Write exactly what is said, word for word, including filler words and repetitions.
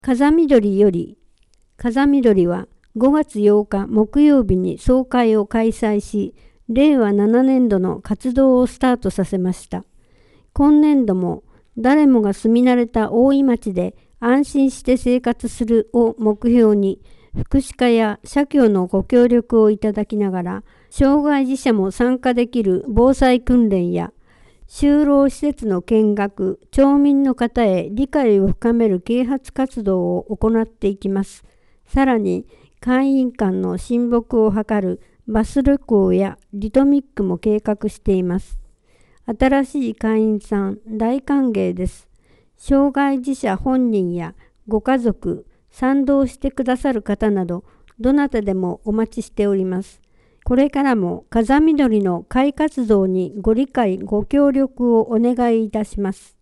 風見鶏より、風見鶏はごがつようか木曜日に総会を開催し、れいわななねんどの活動をスタートさせました。今年度も誰もが住み慣れた大井町で安心して生活するを目標に、福祉課や社協のご協力をいただきながら、障害児者も参加できる防災訓練や、就労施設の見学、町民の方へ理解を深める啓発活動を行っていきます。さらに、会員間の親睦を図るバス旅行やリトミックも計画しています。新しい会員さん大歓迎です。障害児者本人やご家族、賛同してくださる方など、どなたでもお待ちしております。これからも風見鶏の会活動にご理解ご協力をお願いいたします。